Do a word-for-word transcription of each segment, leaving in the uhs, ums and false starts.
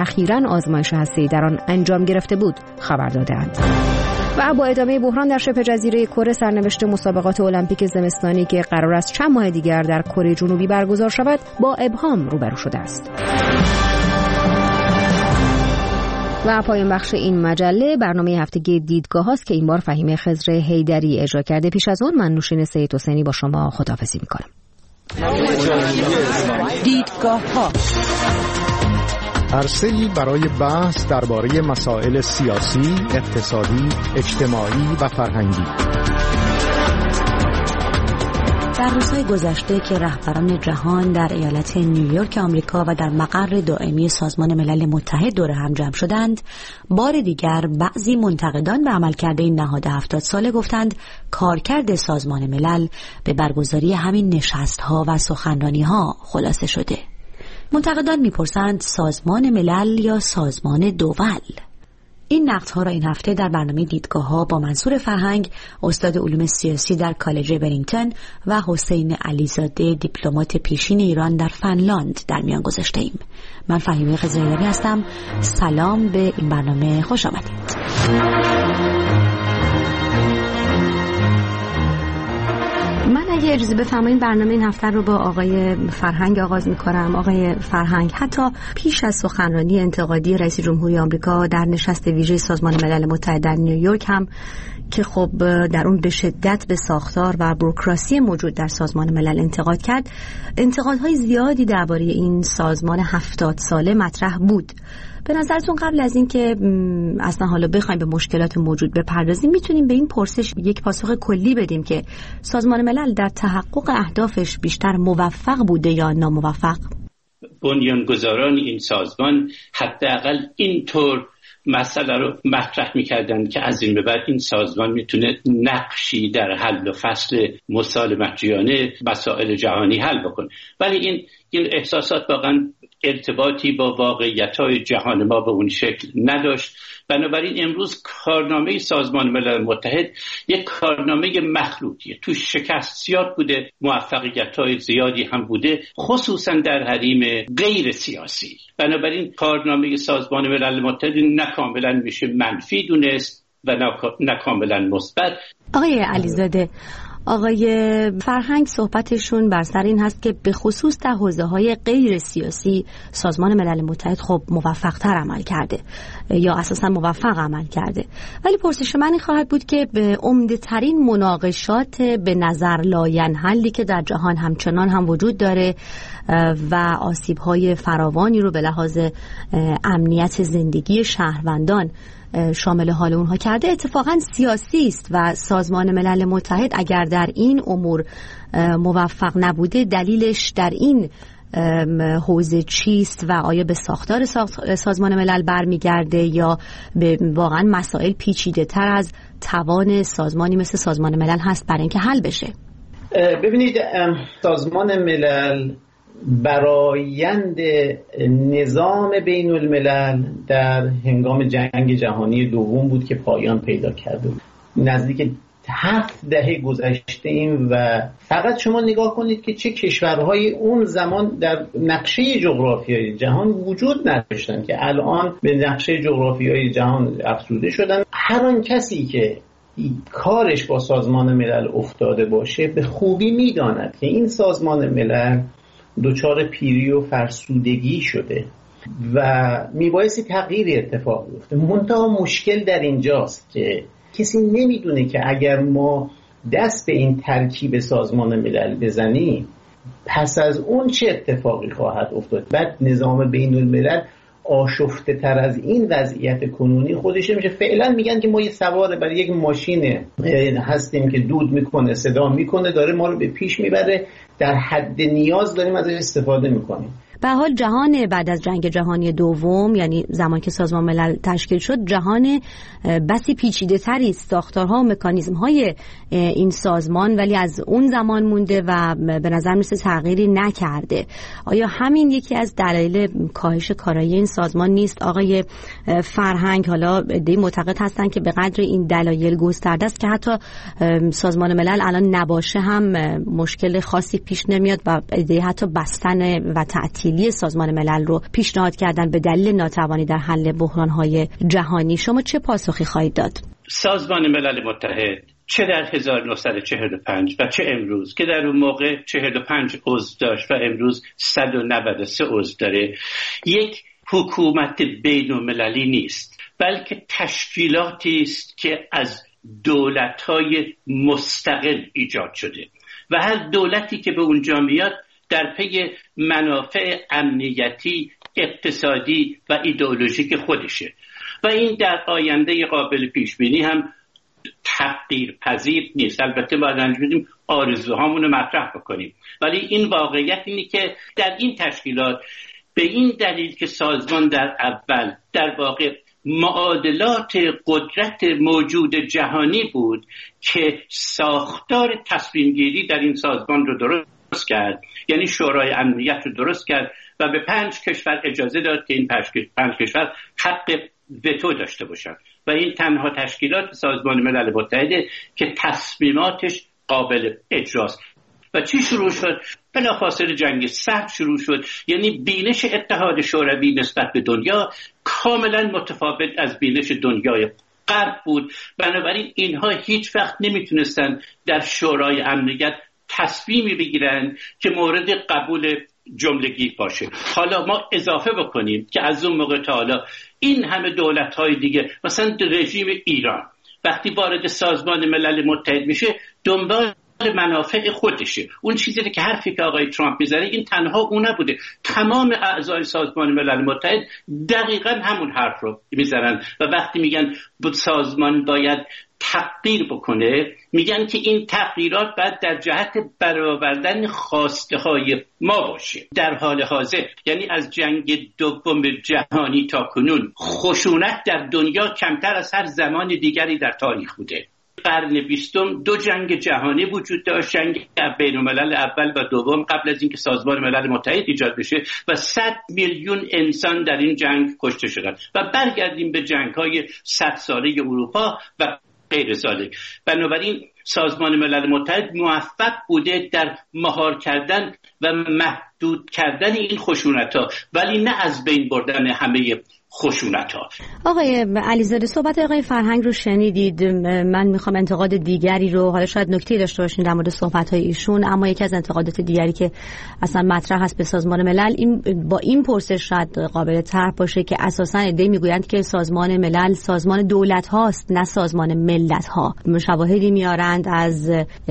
اخیراً آزمایش هسته‌ای در آن انجام گرفته بود خبر دادند. و با ادامه بحران در شبه جزیره کره، سرنوشت مسابقات المپیک زمستانی که قرار است چند ماه دیگر در کره جنوبی برگزار شود با ابهام روبرو شده است. و پایان بخش این مجله برنامه هفتگی دیدگاه هاست که این بار فهیمه خضر حیدری اجرا کرده. پیش از اون من نوشین سید حسینی با شما خداحافظی میکنم. دیدگاه ها عرصه‌ای برای بحث درباره مسائل سیاسی، اقتصادی، اجتماعی و فرهنگی. در روزهای گذشته که رهبران جهان در ایالت نیویورک آمریکا و در مقر دائمی سازمان ملل متحد دور هم جمع شدند، بار دیگر بعضی منتقدان به عملکرد این نهاد هفتاد ساله گفتند کارکرد سازمان ملل به برگزاری همین نشست‌ها و سخنرانی‌ها خلاصه شده. منتقدان میپرسند سازمان ملل یا سازمان دول؟ این نقدها را این هفته در برنامه دیدگاه ها با منصور فرهنگ، استاد علوم سیاسی در کالج برینگتون و حسین علیزاده، دیپلمات پیشین ایران در فنلاند در میان گذاشته ایم. من فهیمه خضر حیدری هستم. سلام به این برنامه، خوش آمدید. من اگه اجازه بفرمایید برنامه این هفته رو با آقای فرهنگ آغاز می‌کنم. آقای فرهنگ، حتی پیش از سخنرانی انتقادی رئیس جمهوری آمریکا در نشست ویژه سازمان ملل متحد در نیویورک هم که خب در اون به شدت به ساختار و بوروکراسی موجود در سازمان ملل انتقاد کرد، انتقادهای زیادی درباره این سازمان هفتاد ساله مطرح بود. به نظرتون قبل از این که اصلا حالا بخوایم به مشکلات موجود بپردازیم، میتونیم به این پرسش یک پاسخ کلی بدیم که سازمان ملل در تحقق اهدافش بیشتر موفق بوده یا ناموفق؟ بنیانگذاران این سازمان حداقل اینطور مسئله رو مطرح می‌کردن که از این به بعد این سازمان میتونه نقشی در حل و فصل مسالمت‌جویانه مسائل جهانی حل بکنه، ولی این این احساسات واقعا ارتباطی با واقعیت‌های جهان ما به اون شکل نداشت. بنابراین امروز کارنامه سازمان ملل متحد یک کارنامه مخلوطیه. تو شکست زیاد بوده، موفقیت‌های زیادی هم بوده، خصوصا در حریم غیر سیاسی. بنابراین کارنامه سازمان ملل متحد نه کاملا میشه منفی دونست و نه کاملا مثبت. آقای علیزاده، آقای فرهنگ صحبتشون بر سر این هست که به خصوص در حوزه‌های غیر سیاسی سازمان ملل متحد خب موفق‌تر عمل کرده یا اساساً موفق عمل کرده، ولی پرسش من این خواهد بود که به عمده‌ترین مناقشات به نظر لاینحلی که در جهان همچنان هم وجود داره و آسیب‌های فراوانی رو به لحاظ امنیت زندگی شهروندان شامل حال اونها کرده، اتفاقا سیاسی است و سازمان ملل متحد اگر در این امور موفق نبوده دلیلش در این حوزه چیست و آیا به ساختار سازمان ملل برمیگرده یا به واقعا مسائل پیچیده تر از توان سازمانی مثل سازمان ملل هست برای اینکه حل بشه؟ ببینید، سازمان ملل برآیند نظام بین الملل در هنگام جنگ جهانی دوم بود که پایان پیدا کرده بود. نزدیک هفت دهه گذشته ایم و فقط شما نگاه کنید که چه کشورهای اون زمان در نقشه جغرافیایی جهان وجود نداشتن که الان به نقشه جغرافیایی جهان افزوده شدن. هر آن کسی که کارش با سازمان ملل افتاده باشه به خوبی میداند که این سازمان ملل دچار پیری و فرسودگی شده و میبایستی تغییری اتفاق بیفته. منتها مشکل در اینجاست که کسی نمیدونه که اگر ما دست به این ترکیب سازمان ملل بزنیم پس از اون چه اتفاقی خواهد افتاد. بعد نظام بین الملل آشفته تر از این وضعیت کنونی خودش میشه. فعلا میگن که ما یه سوار بر یک ماشین هستیم که دود میکنه، صدا میکنه، داره ما رو به پیش میبره، در حد نیاز داریم ازش استفاده میکنیم. به حال جهان بعد از جنگ جهانی دوم، یعنی زمان که سازمان ملل تشکیل شد، جهان بسی پیچیده تری است، ساختارها و مکانیزم های این سازمان، ولی از اون زمان مونده و به نظر میسه تغییری نکرده. آیا همین یکی از دلایل کاهش کارایی این سازمان نیست؟ آقای فرهنگ، حالا عده‌ای معتقد هستن که به قدر این دلایل گسترده است که حتی سازمان ملل الان نباشه هم مشکل خاصی پیش نمیاد و عده‌ای حتی بستن و تعطیل تعطیلی سازمان ملل رو پیشنهاد کردن به دلیل ناتوانی در حل بحران‌های جهانی. شما چه پاسخی خواهید داد؟ سازمان ملل متحد چه در هزار و نهصد و چهل و پنج و چه امروز که در اون موقع چهل و پنج عضو داشت و امروز صد و نود و سه عضو داره، یک حکومت بین المللی نیست، بلکه تشکیلاتی است که از دولت‌های مستقل ایجاد شده و هر دولتی که به اونجا میاد در پی منافع امنیتی، اقتصادی و ایدئولوژیک خودشه و این در آینده قابل پیش بینی هم تغییر پذیر نیست. البته باید انجام آرزوهامون رو مطرح بکنیم، ولی این واقعیت اینه که در این تشکیلات به این دلیل که سازمان در اول در واقع معادلات قدرت موجود جهانی بود که ساختار تصمیم گیری در این سازمان رو درست کرد، یعنی شورای امنیت رو درست کرد و به پنج کشور اجازه داد که این پنج کشور حق وتو داشته باشند و این تنها تشکیلات سازمان ملل متحده که تصمیماتش قابل اجراست. و چی شروع شد؟ بلافاصله جنگ سرد شروع شد، یعنی بینش اتحاد شوروی نسبت به دنیا کاملا متفاوت از بینش دنیای غرب بود. بنابراین اینها هیچ وقت نمیتونستن در شورای امنیت تصمیمی بگیرن که مورد قبول جملگی باشه. حالا ما اضافه بکنیم که از اون موقع تا حالا این همه دولت‌های دیگه، مثلا رژیم ایران وقتی وارد سازمان ملل متحد میشه دنبال منافع خودشه. اون چیزی که حرفی که آقای ترامپ میزنه این تنها اون نبوده، تمام اعضای سازمان ملل متحد دقیقاً همون حرف رو میزنن و وقتی میگن بود سازمان باید تغییر بکنه، میگن که این تغییرات باید در جهت برآوردن خواسته های ما باشه. در حال حاضر، یعنی از جنگ دوم جهانی تا کنون، خشونت در دنیا کمتر از هر زمان دیگری در تاریخ بوده. قرن بیستم دو جنگ جهانی وجود داشت، جنگ بین الملل اول و دوم قبل از اینکه سازمان ملل متحد ایجاد بشه و صد میلیون انسان در این جنگ کشته شدند. و برگردیم به جنگ‌های صد ساله اروپا و غیر ذالک. بنابراین سازمان ملل متحد موفق بوده در مهار کردن و محدود کردن این خشونت‌ها، ولی نه از بین بردن همه خشونت ها. آقای علیزاده، صحبت آقای فرهنگ رو شنیدید. من میخوام انتقاد دیگری رو، حالا شاید نکته داشته باشین در مورد صحبت های ایشون، اما یکی از انتقادات دیگری که اصلا مطرح هست به سازمان ملل این با این پرسش شاید قابل طرح باشه که اساسا ایده میگویند که سازمان ملل سازمان دولت هاست نه سازمان ملت ها. شواهدی میارند از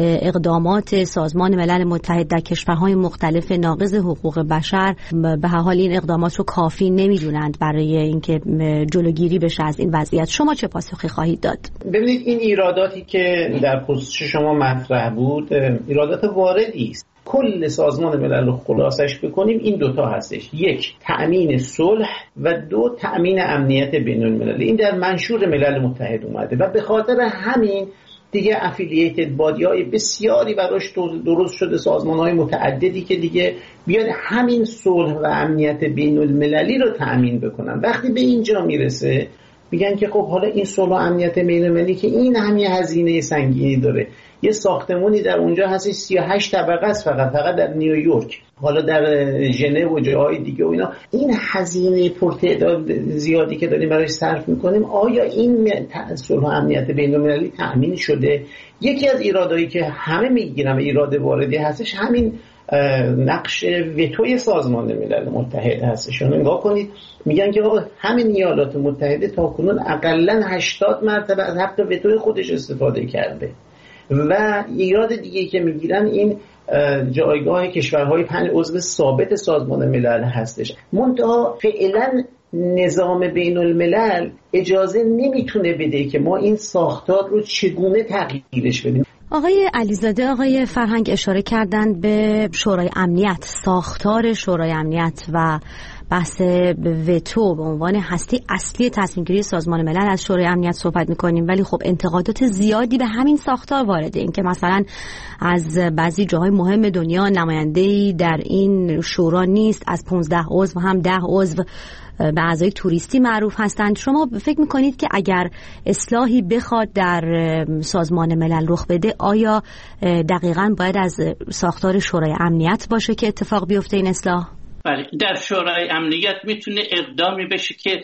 اقدامات سازمان ملل متحد در کشورهای مختلف ناقض حقوق بشر، به هر حال این اقدامات رو کافی نمیدونند برای اینکه جلوگیری بشه از این وضعیت. شما چه پاسخی خواهید داد؟ ببینید این ایراداتی که در پرسش شما مطرح بود ایرادات واردی است. کل سازمان ملل رو خلاصش بکنیم این دوتا هستش، یک تأمین صلح و دو تأمین امنیت بین المللی. این در منشور ملل متحد اومده و به خاطر همین دیگه افیلییتد بادی‌های بسیاری براش درست شده، سازمان‌های متعددی که دیگه بیاد همین صلح و امنیت بین المللی رو تأمین بکنن. وقتی به اینجا میرسه میگن که خب حالا این صلح و امنیت بین المللی که این همه هزینه سنگینی داره، یه ساختمونی در اونجا هست سی و هشت طبقه است فقط فقط در نیویورک، حالا در ژنو و جاهای دیگه و اینا، این هزینه پرتعداد زیادی که داریم برای صرف میکنیم آیا این صلح و امنیت بین المللی تأمین شده؟ یکی از ایرادایی که همه میگیرن ایراد واردی هستش همین نقش وتوی سازمان ملل متحد هستش. نگاه کنید میگن که همین ایالات متحده تاکنون حداقل هشتاد مرتبه از حق وتوی خودش استفاده کرده و ایراد دیگه که میگیرن این جایگاه کشورهای پنج عضو ثابت سازمان ملل هستش. منتها فعلا نظام بین الملل اجازه نمیتونه بده که ما این ساختار رو چگونه تغییرش بدیم. آقای علیزاده، آقای فرهنگ اشاره کردند به شورای امنیت، ساختار شورای امنیت و بحث وتو به عنوان هسته اصلی تصمیم‌گیری سازمان ملل از شورای امنیت صحبت می‌کنیم، ولی خب انتقادات زیادی به همین ساختار وارده، این که مثلا از بعضی جاهای مهم دنیا نماینده‌ای در این شورا نیست، از پانزده عضو هم ده عضو به اعضای توریستی معروف هستند. شما فکر میکنید که اگر اصلاحی بخواد در سازمان ملل رخ بده آیا دقیقاً باید از ساختار شورای امنیت باشه که اتفاق بیفته این اصلاح؟ بله، در شورای امنیت میتونه اقدامی بشه که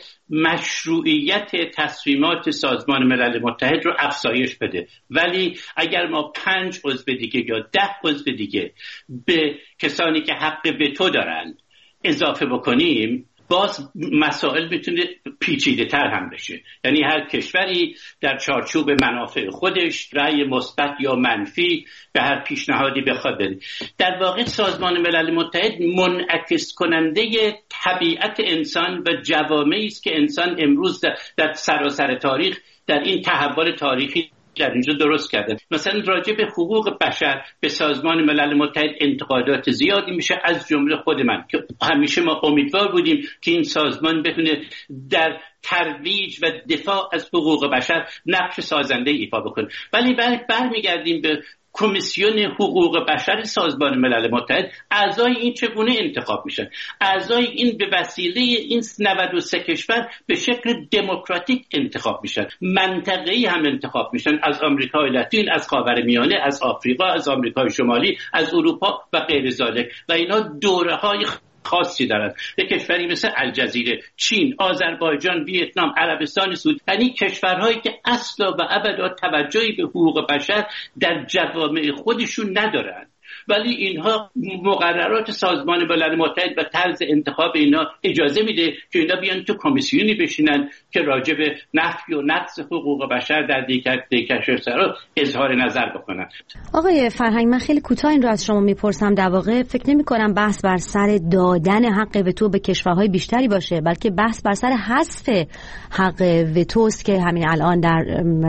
مشروعیت تصمیمات سازمان ملل متحد رو افزایش بده، ولی اگر ما پنج عضو دیگه یا ده عضو دیگه به کسانی که حق وتو دارن اضافه بکنیم، باز مسائل میتونه پیچیده تر هم بشه. یعنی هر کشوری در چارچوب منافع خودش رأی مثبت یا منفی به هر پیشنهادی بخواد بده. در واقع سازمان ملل متحد منعکس کننده طبیعت انسان و جوامعی است که انسان امروز در, در سراسر تاریخ در این تحول تاریخی در اینجا درست کردن. مثلا راجع به حقوق بشر به سازمان ملل متحد انتقادات زیادی میشه، از جمله خود من که همیشه ما امیدوار بودیم که این سازمان بتونه در ترویج و دفاع از حقوق بشر نقش سازنده ایفا بکنه. ولی بعد برمیگردیم به کمیسیون حقوق بشر سازمان ملل متحد، اعضای این چگونه انتخاب میشن؟ اعضای این به وسیله این نود و سه کشور به شکل دموکراتیک انتخاب میشن، منطقه‌ای هم انتخاب میشن، از آمریکای لاتین، از خاورمیانه، از آفریقا، از آمریکای شمالی، از اروپا و غیر ذالک، و اینا دوره‌های خاصی دارن. یک کشوری مثل الجزیره، چین، آذربایجان، ویتنام، عربستان سعودی، یعنی کشورهایی که اصلا و ابدا توجهی به حقوق بشر در جوامع خودشون ندارن، ولی اینها مقررات سازمان ملل متحد و طرز انتخاب اینا اجازه میده که اینا بیان تو کمیسیونی بشینن که راجع به نفی و نقض حقوق بشر در دیگر کشورها اظهار نظر بکنن. آقای فرهنگ، من خیلی کوتاه این رو از شما میپرسم. در واقع فکر نمی کنم بحث بر سر دادن حق وتو به کشورهای بیشتری باشه، بلکه بحث بر سر حذف حق وتوست که همین الان در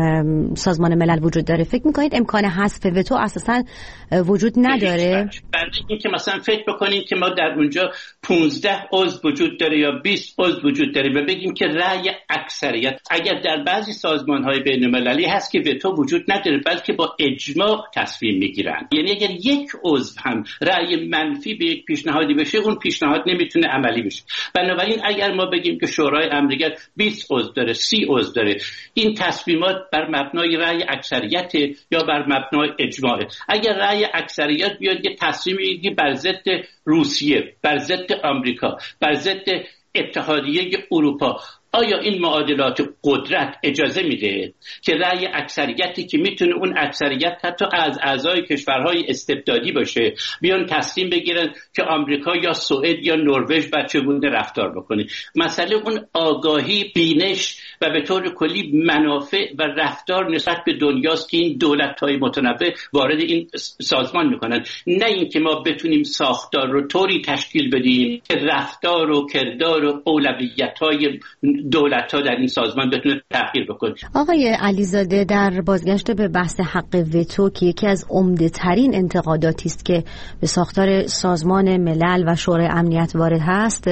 سازمان ملل وجود داره. فکر میکنید امکان حذف وتو اساسا وجود نداره؟ برای اینکه مثلا فکر بکنید که ما در اونجا پانزده عضو وجود داره یا بیست عضو وجود داره و بگیم که رأی اکثریت، اگر در بعضی سازمان‌های بین‌المللی هست که وتو وجود نداره بلکه با اجماع تصمیم میگیرن، یعنی اگر یک عضو هم رأی منفی به یک پیشنهادی بشه اون پیشنهاد نمیتونه عملی بشه. بنابراین اگر ما بگیم که شورای امنیت بیست عضو داره، سی عضو داره، این تصمیمات بر مبنای رأی اکثریت یا بر مبنای اجماع. اگر رأی اکثریت بیاد یه تصمیم بگیره بر ضد روسیه، بر ضد آمریکا، بر ضد اتحادیه اروپا، آیا این معادلات قدرت اجازه میده که رأی اکثریتی که میتونه اون اکثریت حتی از اعضای کشورهای استبدادی باشه بیان تصمیم بگیرن که آمریکا یا سوئد یا نروژ با چگونه رفتار بکنه؟ مسئله اون آگاهی، بینش و به طور کلی منافع و رفتار نسبت به دنیاست که این دولت‌های متنوع وارد این سازمان میکنن، نه اینکه ما بتونیم ساختار رو طوری تشکیل بدیم که رفتار و کردار و اولویت‌های دولت‌ها در این سازمان بتونه تغییر بکنه. آقای علیزاده، در بازگشت به بحث حق وتو که یکی از عمده‌ترین انتقاداتی است که به ساختار سازمان ملل و شورای امنیت وارد هست،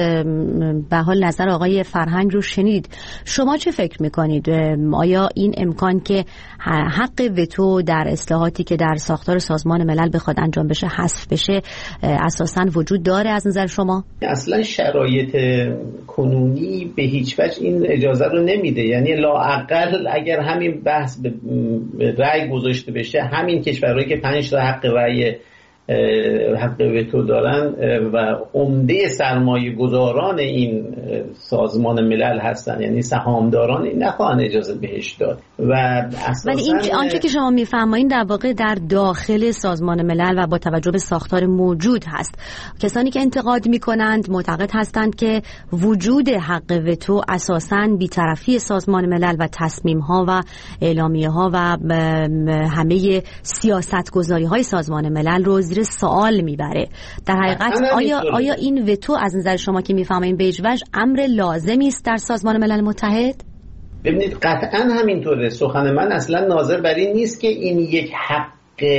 به حال نظر آقای فرهنگ رو شنید. شما چه فکر میکنید؟ آیا این امکان که حق وتو در اصلاحاتی که در ساختار سازمان ملل بخواد انجام بشه حذف بشه اساساً وجود داره از نظر شما؟ اصلا شرایط کنونی به هیچ وجه این اجازه رو نمیده. یعنی لااقل اگر همین بحث به رأی گذاشته بشه، همین کشورهایی که پنج تا حق رأی حق وتو دارن و عمده سرمایه گذاران این سازمان ملل هستن، یعنی سهامداران، این نخواهن اجازه بهش داد. و ولی این آنچه که شما میفرمایید در واقع در داخل سازمان ملل و با توجه به ساختار موجود هست. کسانی که انتقاد میکنند معتقد هستند که وجود حق وتو اساساً بی‌طرفی سازمان ملل و تصمیم ها و اعلامیه ها و همه سیاست گذاری های سازمان ملل رو زیر سوال میبره. در حقیقت آیا آیا این وتو از نظر شما که میفهمین به هیچ وجه امر لازمی است در سازمان ملل متحد؟ ببینید قطعا همینطوره. سخن من اصلا ناظر بر این نیست که این یک حق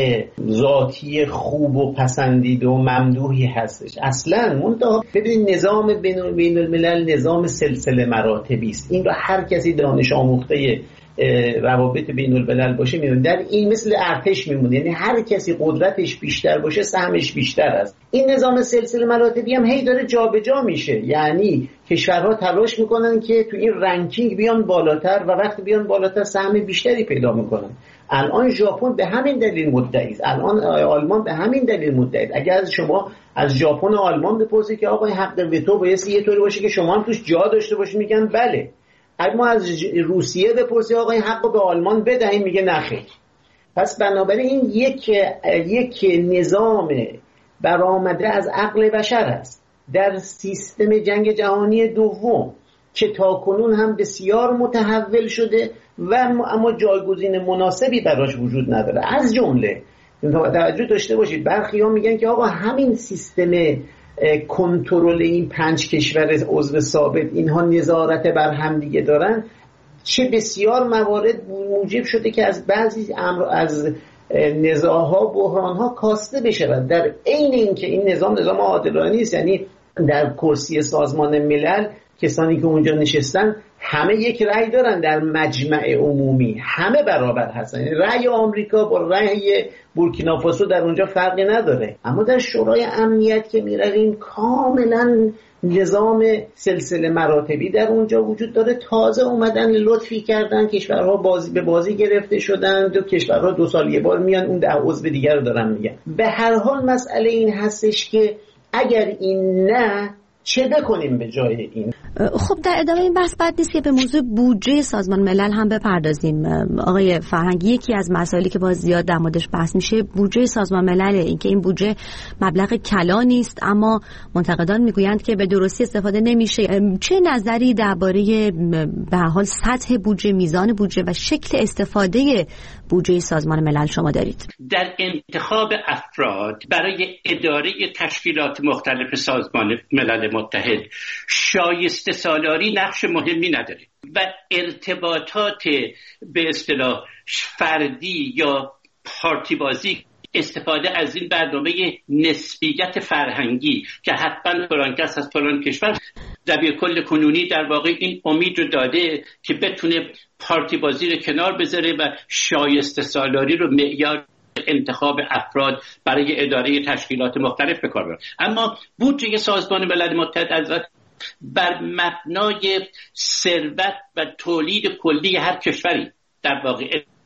ذاتی خوب و پسندیده و ممدوحی هستش. اصلا منتها ببینید نظام بین الملل نظام سلسله مراتبی است. این رو هر کسی دانش آموخته روابط بین الملل باشه میمونه. در این مثل ارتش میمونه، یعنی هر کسی قدرتش بیشتر باشه سهمش بیشتر است. این نظام سلسله مراتبی هم هی داره جابجا میشه، یعنی کشورها تلاش میکنن که تو این رنکینگ بیان بالاتر و وقتی بیان بالاتر سهم بیشتری پیدا میکنن. الان ژاپن به همین دلیل مدعی است، الان آلمان به همین دلیل مدعی است. اگر از شما از ژاپن و آلمان بپرسید که آقا حق وتو باید یه طوری باشه که شما هم توش جا داشته باشید، میگن بله. اما از روسیه بپرسید آقا این حقو به آلمان بدهیم، میگه نه خیر. پس بنابراین یک یک نظام برآمده از عقل بشر است در سیستم جنگ جهانی دوم که تاکنون هم بسیار متحول شده و اما جایگزین مناسبی براش وجود نداره. از جمله توجه داشته باشید برخی ها میگن که آقا همین سیستم کنترل این پنج کشور عضو ثابت اینها نظارت بر هم دیگه دارن چه بسیار موارد موجب شده که از بعضی امر از نزاع‌ها بحران‌ها کاسته بشه. در عین اینکه این نظام نظام عادلانه است، یعنی در کرسی سازمان ملل کسانی که اونجا نشستن همه یک رأی دارن، در مجمع عمومی همه برابر هستن، یعنی رأی آمریکا با رأی بورکینافاسو در اونجا فرقی نداره. اما در شورای امنیت که میرویم کاملا نظام سلسله مراتبی در اونجا وجود داره. تازه اومدن لطفی کردن، کشورها بازی به بازی گرفته شدن، دو کشورها دو سال یه بار میان اون ده عضو دیگر رو دارن میگن. به هر حال مسئله این هستش که اگر این نه چه بکنیم به جای این. خب در ادامه این بحث بد نیست که به موضوع بودجه سازمان ملل هم بپردازیم. آقای فرهنگ، یکی از مسائلی که باز زیاد در موردش بحث میشه بودجه سازمان ملل، اینکه این بودجه مبلغ کلانی است اما منتقدان میگویند که به درستی استفاده نمیشه. چه نظری درباره به هر حال سطح بودجه، میزان بودجه و شکل استفاده بودجه سازمان ملل شما دارید؟ در انتخاب افراد برای اداره تشکیلات مختلف سازمان ملل متحد شایسته سالاری نقش مهمی نداره و ارتباطات به اصطلاح فردی یا پارتی بازی، استفاده از این برنامه نسبیت فرهنگی که حتما فلان کس از فلان کشور، دبیرکل کنونی در واقع این امید رو داده که بتونه پارتی بازی رو کنار بذاره و شایسته سالاری رو معیار انتخاب افراد برای اداره تشکیلات مختلف به کار ببره. اما بودجه سازمان ملل متحد از بر مبنای ثروت و تولید کلی هر کشوری در واقع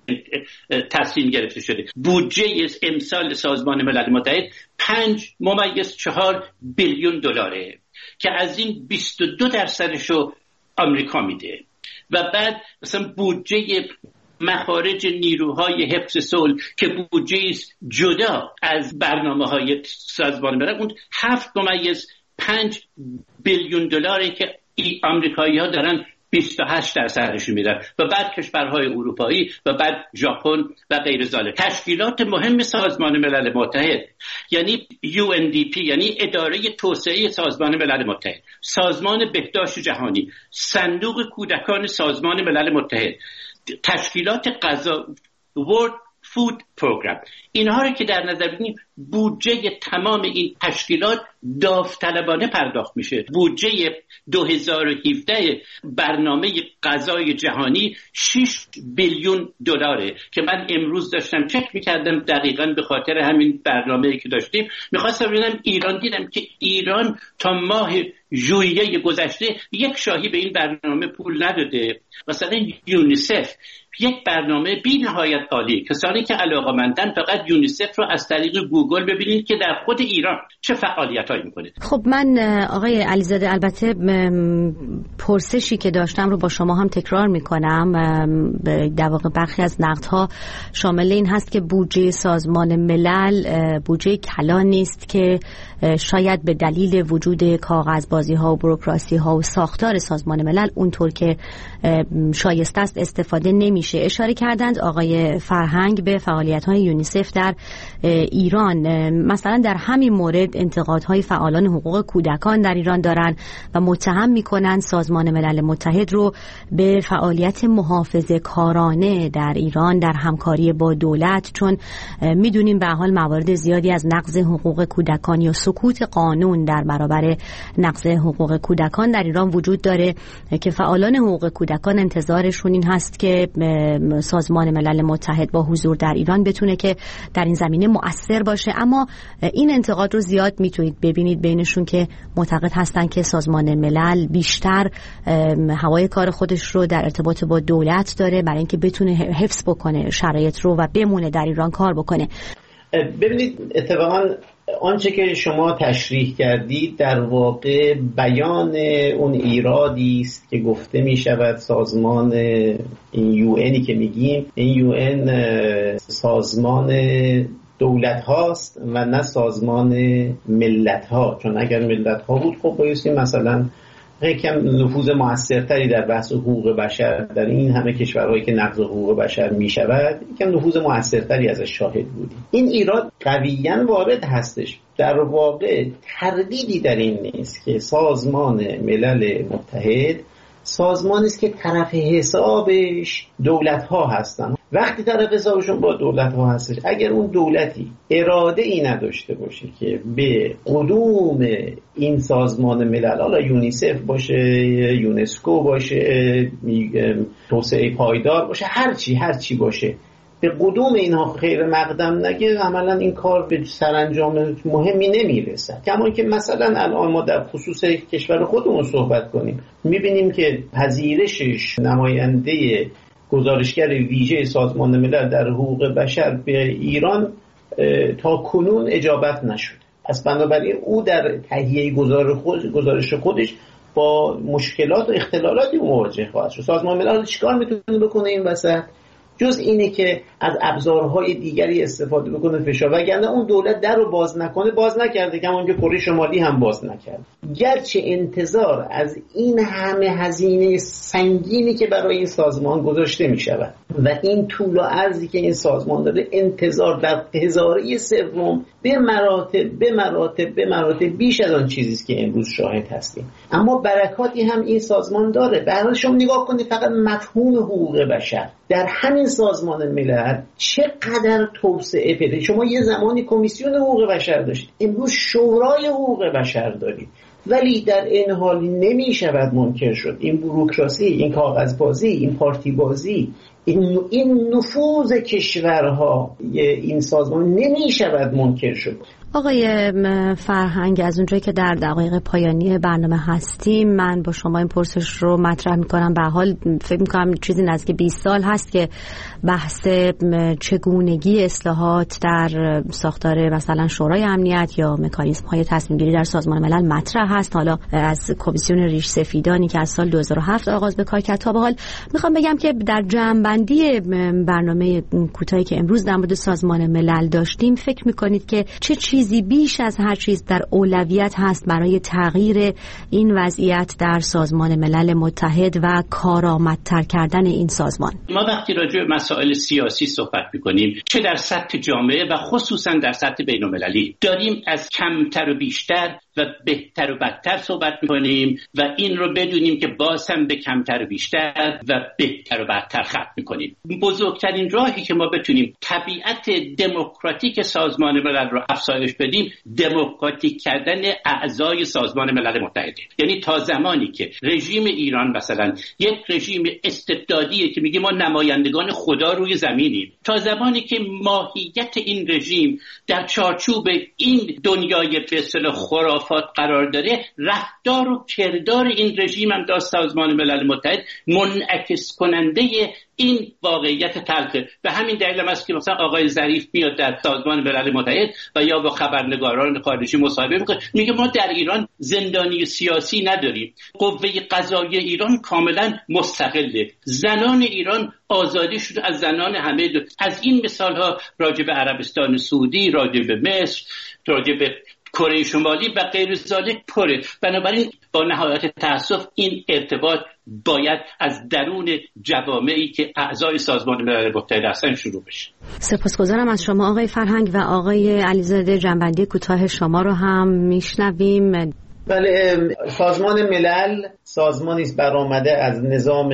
تصمیم گرفته شده. بودجه امسال سازمان ملل متحد پنج ممیز چهار بیلیون دلاره که از این بیست و دو درصدشو آمریکا میده و بعد مثلا بودجه مخارج نیروهای حفظ صلح که بودجه جدا از برنامه‌های سازمان ملل، اون هفت ممیز پنج بیلیون دلاره که آمریکایی‌ها دارن بیست و هشت درصدش میدن و بعد کشورهای اروپایی و بعد ژاپن و غیر ذالک. تشکیلات مهم سازمان ملل متحد یعنی یو ان دی پی، یعنی اداره توسعه سازمان ملل متحد، سازمان بهداشت جهانی، صندوق کودکان سازمان ملل متحد، تشکیلات غذا، ورلد فود پروگرام، اینها رو که در نظر بگیریم بودجه تمام این تشکیلات داوطلبانه پرداخت میشه. بودجه دو هزار و هفده برنامه غذای جهانی شش بیلیون دلاره که من امروز داشتم چک میکردم دقیقاً به خاطر همین برنامه‌ای که داشتیم. میخواستم ببینم ایران، دیدم که ایران تا ماه ژوئیه گذشته یک شاهی به این برنامه پول نداده. مثلا یونیسف یک برنامه بی نهایت عالی، کسانی که علاقه‌مندن فقط یونیسف رو از طریق گوگل ببینید که در خود ایران چه فعالیتایی میکنه. خب من آقای علیزاده البته پرسشی که داشتم رو با شما هم تکرار میکنم. در واقع برخی از نقدها شامل این هست که بودجه سازمان ملل بودجه کلان نیست که شاید به دلیل وجود کاغذبازی ها و بوروکراسی ها و ساختار سازمان ملل اونطور که شایسته است استفاده نمیشه. اشاره کردند آقای فرهنگ به فعالیت های یونیسف در ایران. مثلا در همین مورد انتقادهای فعالان حقوق کودکان در ایران دارن و متهم میکنن سازمان ملل متحد رو به فعالیت محافظه کارانه در ایران در همکاری با دولت، چون میدونیم به حال موارد زیادی از نقض حقوق کودکان یا سکوت قانون در برابر نقض حقوق کودکان در ایران وجود داره که فعالان حقوق کودکان انتظارشون این هست که سازمان ملل متحد با حضور در ایران بتونه که در این زمینه مؤثر باشه. اما این انتقاد رو زیاد میتونید ببینید بینشون که معتقد هستن که سازمان ملل بیشتر هوای کار خودش رو در ارتباط با دولت داره برای اینکه بتونه حفظ بکنه شرایط رو و بمونه در ایران کار بکنه. ببینید اتفاقا آنچه که شما تشریح کردید در واقع بیان اون ایرادی است که گفته می شود سازمان این یو اینی که میگیم این یو این سازمان دولت هاست و نه سازمان ملت ها، چون اگر ملت ها بود خب بایستی مثلا یکم نفوذ موثرتری در بحث حقوق بشر در این همه کشورهایی که نقض حقوق بشر می شود یکم نفوذ موثرتری ازش شاهد بودیم. این ایراد قویاً وارد هستش. در واقع تردیدی در این نیست که سازمان ملل متحد سازمانی است که طرف حسابش دولت ها هستن. وقتی طرف حسابشون با دولت ها هستش، اگر اون دولتی اراده ای نداشته باشه که به قدوم این سازمان ملل، حالا یونیسف باشه، یونسکو باشه، توسعه پایدار باشه، هرچی هرچی باشه، به قدوم اینها خیر مقدم نگه، عملا این کار به سرانجام مهمی نمیرسد. کما که مثلا الان ما در خصوص کشور خودمون صحبت کنیم، میبینیم که پذیرشش نماینده گزارشگر ویژه سازمان ملل در حقوق بشر به ایران تا کنون اجابت نشد. پس بنابراین او در تهیه گزارش خودش با مشکلات و اختلالاتی مواجه خواهد شد. سازمان ملل چیکار میتونه بکنه این وسط؟ جز اینه که از ابزارهای دیگری استفاده بکنه فشار، وگرنه اون دولت در رو باز نکنه. باز نکرده، کما که کره شمالی هم باز نکرد. گرچه انتظار از این همه هزینه سنگینی که برای این سازمان گذاشته می شود و این طول و عرضی که این سازمان داره، انتظار در هزاره سوم به مراتب به مراتب به مراتب بیش از آن چیزی است که امروز شاهد هستیم. اما برکاتی هم این سازمان داره. برای شما نگاه کنید فقط مفهوم حقوق بشر در همین سازمان ملل چقدر توسعه پیدا. شما یه زمانی کمیسیون حقوق بشر داشتید، امروز شورای حقوق بشر دارید، ولی در این حال نمی شود منکر شد این بوروکراسی، این کاغذبازی، این پارتی بازی، این این نفوذ کشورها این سازمان نمی شود منکر شد. آقای فرهنگ، از اونجایی که در دقایق پایانی برنامه هستیم، من با شما این پرسش رو مطرح میکنم. به حال فکر میکنم چیزی نزدیک بیست سال هست که بحث چگونگی اصلاحات در ساختار مثلا شورای امنیت یا مکانیزم های تصمیم گیری در سازمان ملل مطرح هست. حالا از کمیسیون ریش سفیدانی که از سال دو هزار و هفت آغاز به کار کرد تا به حال. میخوام بگم که در جمع‌بندی برنامه کوتاهی که امروز در مورد سازمان ملل داشتیم، فکر میکنید که چه چیزی بیش از هر چیز در اولویت هست برای تغییر این وضعیت در سازمان ملل متحد و کارآمدتر کردن این سازمان؟ ما وقتی راجع به مسائل سیاسی صحبت می‌کنیم، چه در سطح جامعه و خصوصا در سطح بین‌المللی، داریم از کمتر و بیشتر و بهتر و بدتر صحبت می‌کنیم و این رو بدونیم که باز هم به کمتر و بیشتر و بهتر و بدتر ختم می‌کنیم. بزرگترین راهی که ما بتونیم طبیعت دموکراتیک سازمان ملل رو افزایش بدیم، دموکراتیک کردن اعضای سازمان ملل متحد. یعنی تا زمانی که رژیم ایران مثلا یک رژیم استبدادیه که میگه ما نمایندگان خدا روی زمینیم، تا زمانی که ماهیت این رژیم در چارچوب این دنیای به اصطلاح خرافات قرار داره، رفتار و کردار این رژیم هم در سازمان ملل متحد منعکس کننده این واقعیت تلخه. به همین دلیل هم است که مثلا آقای ظریف میاد در سازمان ملل متحد و یا با خبرنگاران خارجی مصاحبه میکنه، میگه ما در ایران زندانی سیاسی نداریم، قوه قضاییه ایران کاملا مستقله، زنان ایران آزادی شده از زنان همه دو. از این مثال ها راجع به عربستان سعودی، راجع به مصر، راجع به کره شمالی و غیر ذالک پره. بنابراین با نهایت تأسف این ارتباط باید از درون جوامعی که اعضای سازمان ملل متحد هستن شروع بشه. سپاسگزارم از شما آقای فرهنگ و آقای علیزاده. جنبندی کوتاه شما رو هم میشنویم. بله، سازمان ملل سازمانی است برآمده از نظام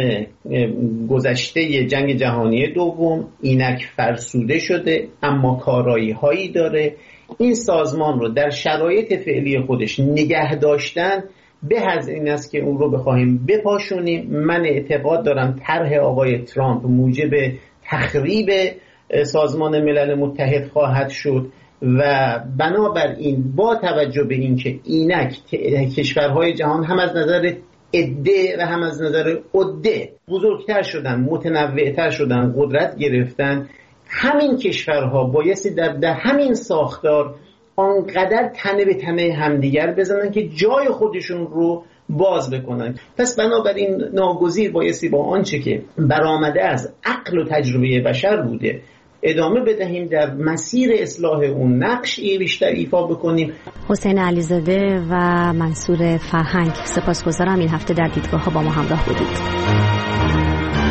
گذشته جنگ جهانی دوم، اینک فرسوده شده اما کارایی هایی داره. این سازمان رو در شرایط فعلی خودش نگه داشتن به از این است که اون رو بخواهیم بپاشونیم. من اعتقاد دارم طرح آقای ترامپ موجب تخریب سازمان ملل متحد خواهد شد و بنابراین با توجه به اینکه اینک کشورهای جهان هم از نظر عده و هم از نظر عده بزرگتر شدن، متنوعتر شدن، قدرت گرفتن، همین کشورها بایستی در, در همین ساختار آنقدر تنه به تنه همدیگر بزنن که جای خودشون رو باز بکنن. پس بنابراین ناگزیر بایستی با آنچه که برآمده از عقل و تجربه بشر بوده ادامه بدهیم، در مسیر اصلاح اون نقشی بیشتر ایفا بکنیم. حسین علیزاده و منصور فرهنگ، سپاسگزارم این هفته در دیدگاه ها با ما همراه بودید.